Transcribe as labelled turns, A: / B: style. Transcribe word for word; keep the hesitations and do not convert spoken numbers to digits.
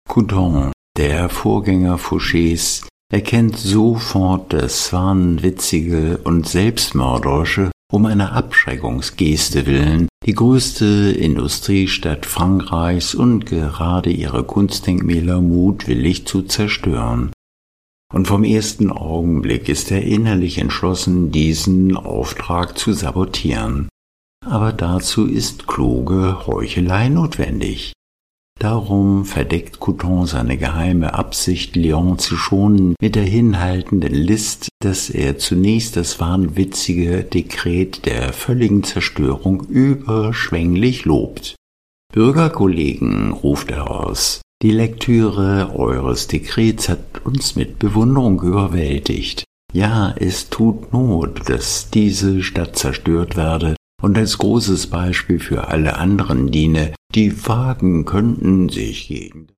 A: Couthon, der Vorgänger Fouchés, erkennt sofort das wahnwitzige und selbstmörderische um einer Abschreckungsgeste willen die größte Industriestadt Frankreichs und gerade ihre Kunstdenkmäler mutwillig zu zerstören. Und vom ersten Augenblick ist er innerlich entschlossen, diesen Auftrag zu sabotieren. Aber dazu ist kluge Heuchelei notwendig. Darum verdeckt Couthon seine geheime Absicht, Léon zu schonen, mit der hinhaltenden List, dass er zunächst das wahnwitzige Dekret der völligen Zerstörung überschwänglich lobt. »Bürgerkollegen«, ruft er aus, »die Lektüre eures Dekrets hat uns mit Bewunderung überwältigt. Ja, es tut Not, dass diese Stadt zerstört werde und als großes Beispiel für alle anderen diene, die wagen könnten, sich gegen